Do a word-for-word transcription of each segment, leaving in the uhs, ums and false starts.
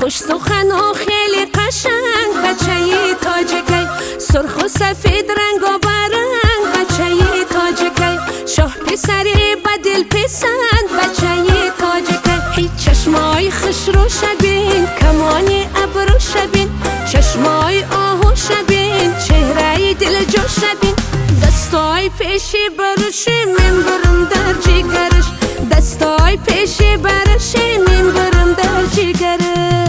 خوش سخن و خیلی قشنگ، بچه تاجیکی سرخ و سفید رنگ و برنگ، بچه تاجیکی شاه پسری بدل پسند، بچه تاجیکی هی چشمای خش رو شبین، کمانی ابرو شبین، چشمای آهو شبین، چهره دل جو شبین، دستای پیشی برشی من برم در جیگرش، دستای پیشی برشی من برم در جیگرش.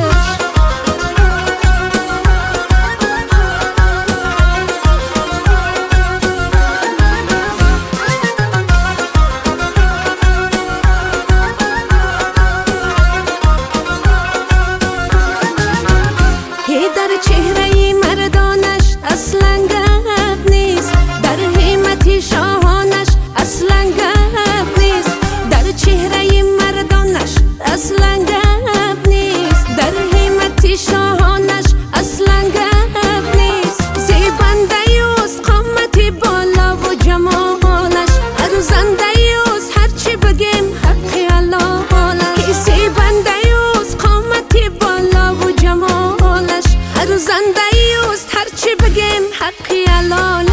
در چهره مردانش اصلا گپ نیست، در همتی شاهانش اصلا گپ نیست، در چهره مردانش اصلا گپ نیست، در همتی شاهانش اصلا گپ نیست. زیبنده یوز قامتی بالا و جمالش، ارزنده یوز هرچی بگیم حقی علالش. زیبنده یوز قامتی بالا و جمالش، ارزنده یوست هرچی بگیم حقی علالش.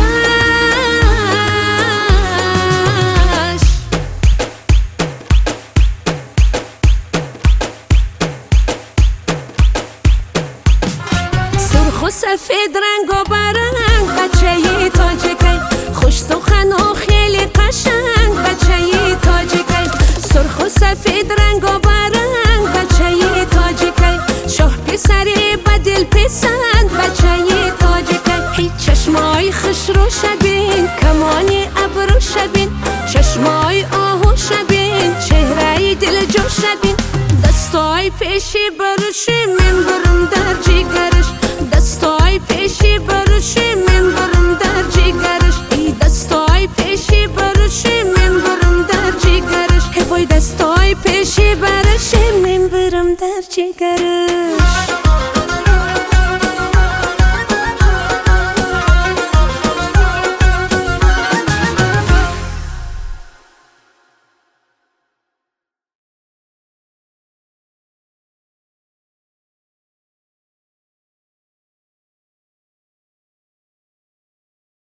سرخ و سفید رنگ و برنگ، بچه تاجیکی خوش سخن و خیلی قشنگ، بچه تاجیکی سرخ و سفید رنگ و برنگ، بچه تاجیکی شاه پسری بدل پسند، بچه تاجیکی هی چشمای خش رو شبین، کمانی ابرو شبین، چشمای آهو شبین، چهره دل جو شبین، دستای پیشی برشی من برم در جیگرش، دستای پیشی برشی من برم در جیگرش، ای دستای پیشی برشی من برم در جیگرش، ای وای دستای پیشی برشی من برم در جیگرش.